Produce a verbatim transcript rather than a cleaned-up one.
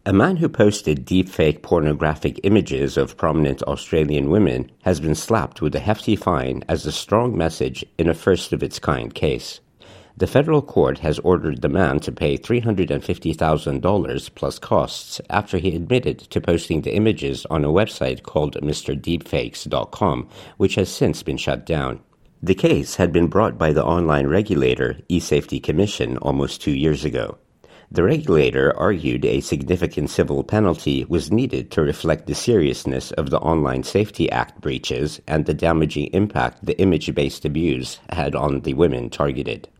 A man who posted deepfake pornographic images of prominent Australian women has been slapped with a hefty fine as a strong message in a first-of-its-kind case. The federal court has ordered the man to pay three hundred fifty thousand dollars plus costs after he admitted to posting the images on a website called Mister Deepfakes dot com, which has since been shut down. The case had been brought by the online regulator eSafety Commission almost two years ago. The regulator argued a significant civil penalty was needed to reflect the seriousness of the Online Safety Act breaches and the damaging impact the image-based abuse had on the women targeted.